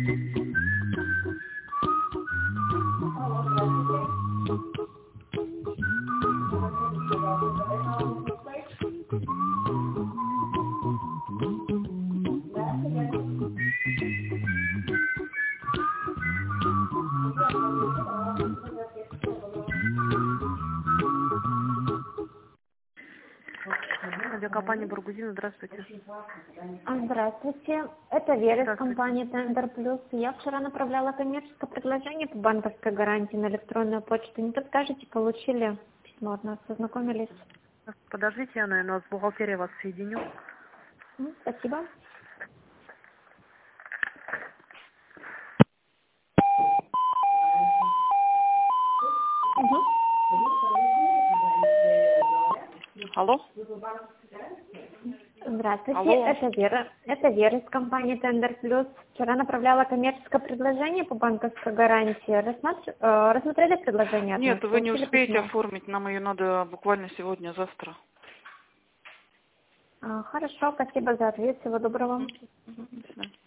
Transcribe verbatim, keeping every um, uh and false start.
Авиакомпания Баргузина, здравствуйте. Здравствуйте, это Вера из компании Тендер Плюс. Я вчера направляла коммерческое предложение по банковской гарантии на электронную почту. Не подскажете, получили письмо от нас, познакомились? Подождите, я, наверное, с бухгалтерией вас соединю. Спасибо. Угу. Алло? Здравствуйте, Алло. это Вера. Это Вера из компании Тендер Плюс. Вчера направляла коммерческое предложение по банковской гарантии. Рассмотр... э, Рассмотрели предложение от Нет, нас? вы не Получили успеете письмо? оформить, нам ее надо буквально сегодня-завтра. А, Хорошо, спасибо за ответ. Всего доброго. До свидания.